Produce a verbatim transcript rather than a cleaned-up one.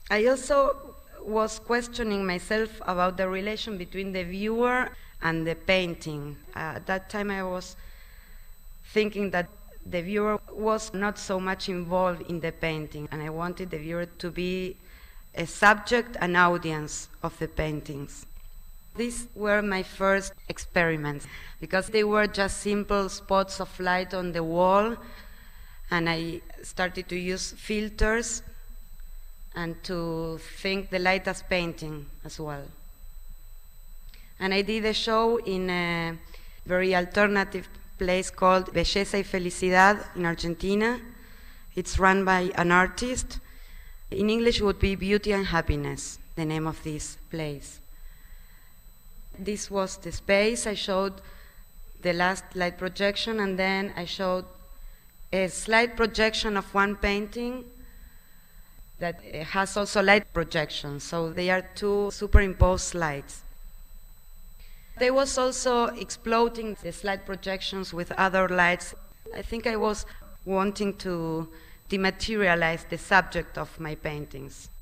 I also was questioning myself about the relation between the viewer and the painting. Uh, at that time I was thinking that the viewer was not so much involved in the painting, and I wanted the viewer to be a subject and audience of the paintings. These were my first experiments, because they were just simple spots of light on the wall, and I started to use filters and to think the light as painting as well. And I did a show in a very alternative place called Belleza y Felicidad in Argentina. It's run by an artist. In English it would be Beauty and Happiness, the name of this place. This was the space. I showed the last light projection, and then I showed a slide projection of one painting that has also light projection, so they are two superimposed slides. They was also exploding the slide projections with other lights. I think I was wanting to dematerialize the subject of my paintings.